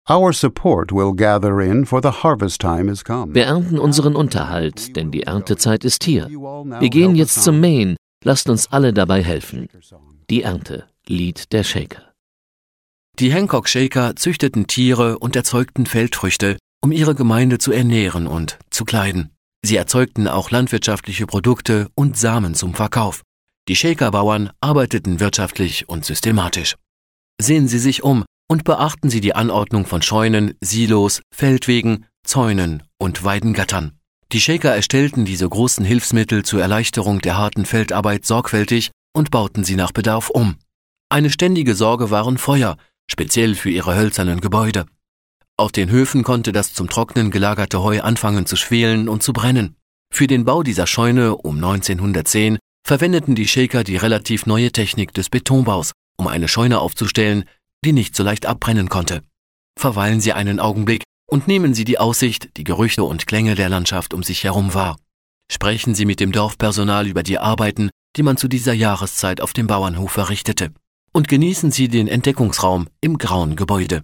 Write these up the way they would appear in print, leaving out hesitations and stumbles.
Our support will gather in, for the harvest time is come. Wir ernten unseren Unterhalt, denn die Erntezeit ist hier. Wir gehen jetzt zum Mähen, lasst uns alle dabei helfen. Die Ernte, Lied der Shaker. Die Hancock Shaker züchteten Tiere und erzeugten Feldfrüchte, um ihre Gemeinde zu ernähren und zu kleiden. Sie erzeugten auch landwirtschaftliche Produkte und Samen zum Verkauf. Die Shaker-Bauern arbeiteten wirtschaftlich und systematisch. Sehen Sie sich um und beachten Sie die Anordnung von Scheunen, Silos, Feldwegen, Zäunen und Weidengattern. Die Shaker erstellten diese großen Hilfsmittel zur Erleichterung der harten Feldarbeit sorgfältig und bauten sie nach Bedarf um. Eine ständige Sorge waren Feuer, speziell für ihre hölzernen Gebäude. Auf den Höfen konnte das zum Trocknen gelagerte Heu anfangen zu schwelen und zu brennen. Für den Bau dieser Scheune um 1910 verwendeten die Shaker die relativ neue Technik des Betonbaus, um eine Scheune aufzustellen, die nicht so leicht abbrennen konnte. Verweilen Sie einen Augenblick und nehmen Sie die Aussicht, die Gerüche und Klänge der Landschaft um sich herum wahr. Sprechen Sie mit dem Dorfpersonal über die Arbeiten, die man zu dieser Jahreszeit auf dem Bauernhof verrichtete. Und genießen Sie den Entdeckungsraum im grauen Gebäude.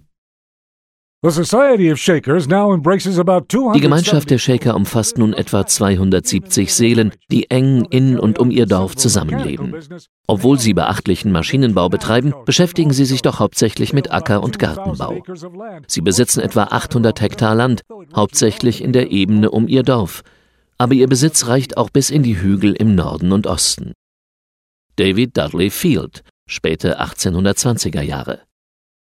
Die Gemeinschaft der Shaker umfasst nun etwa 270 Seelen, die eng in und um ihr Dorf zusammenleben. Obwohl sie beachtlichen Maschinenbau betreiben, beschäftigen sie sich doch hauptsächlich mit Acker- und Gartenbau. Sie besitzen etwa 800 Hektar Land, hauptsächlich in der Ebene um ihr Dorf. Aber ihr Besitz reicht auch bis in die Hügel im Norden und Osten. David Dudley Field, späte 1820er Jahre.